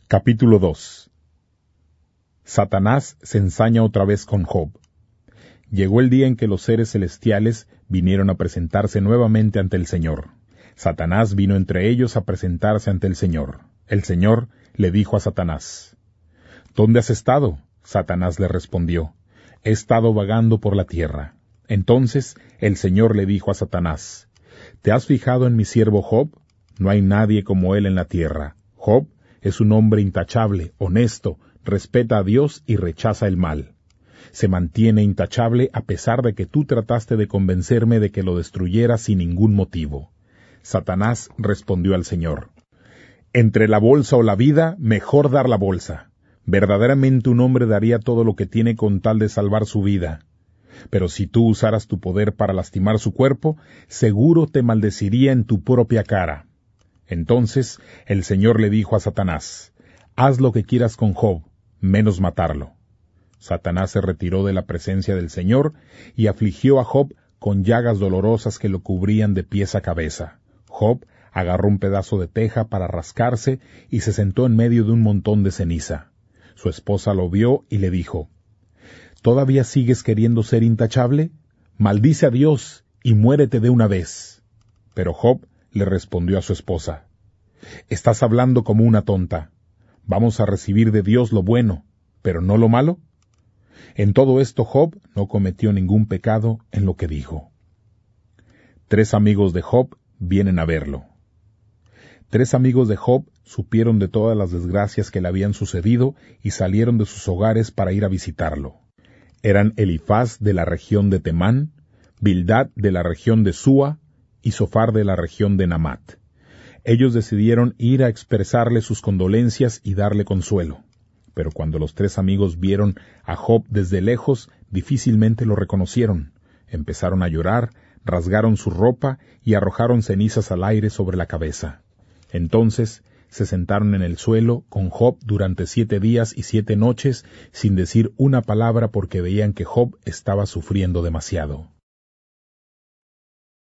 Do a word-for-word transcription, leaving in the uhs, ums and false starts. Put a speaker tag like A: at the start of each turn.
A: Capítulo dos. Satanás se ensaña otra vez con Job. Llegó el día en que los seres celestiales vinieron a presentarse nuevamente ante el Señor. Satanás vino entre ellos a presentarse ante el Señor. El Señor le dijo a Satanás: ¿Dónde has estado? Satanás le respondió: He estado vagando por la tierra. Entonces el Señor le dijo a Satanás: ¿Te has fijado en mi siervo Job? No hay nadie como él en la tierra. Job es un hombre intachable, honesto, respeta a Dios y rechaza el mal. Se mantiene intachable a pesar de que tú trataste de convencerme de que lo destruyera sin ningún motivo. Satanás respondió al Señor: Entre la bolsa o la vida, mejor dar la bolsa. Verdaderamente un hombre daría todo lo que tiene con tal de salvar su vida. Pero si tú usaras tu poder para lastimar su cuerpo, seguro te maldeciría en tu propia cara. Entonces el Señor le dijo a Satanás: Haz lo que quieras con Job, menos matarlo. Satanás se retiró de la presencia del Señor y afligió a Job con llagas dolorosas que lo cubrían de pies a cabeza. Job agarró un pedazo de teja para rascarse y se sentó en medio de un montón de ceniza. Su esposa lo vio y le dijo: ¿Todavía sigues queriendo ser intachable? Maldice a Dios y muérete de una vez. Pero Job le respondió a su esposa: Estás hablando como una tonta. Vamos a recibir de Dios lo bueno, pero no lo malo. En todo esto Job no cometió ningún pecado en lo que dijo. Tres amigos de Job vienen a verlo. Tres amigos de Job supieron de todas las desgracias que le habían sucedido y salieron de sus hogares para ir a visitarlo. Eran Elifaz de la región de Temán, Bildad de la región de Súa y Zofar de la región de Namat. Ellos decidieron ir a expresarle sus condolencias y darle consuelo. Pero cuando los tres amigos vieron a Job desde lejos, difícilmente lo reconocieron. Empezaron a llorar, rasgaron su ropa y arrojaron cenizas al aire sobre la cabeza. Entonces se sentaron en el suelo con Job durante siete días y siete noches sin decir una palabra porque veían que Job estaba sufriendo demasiado.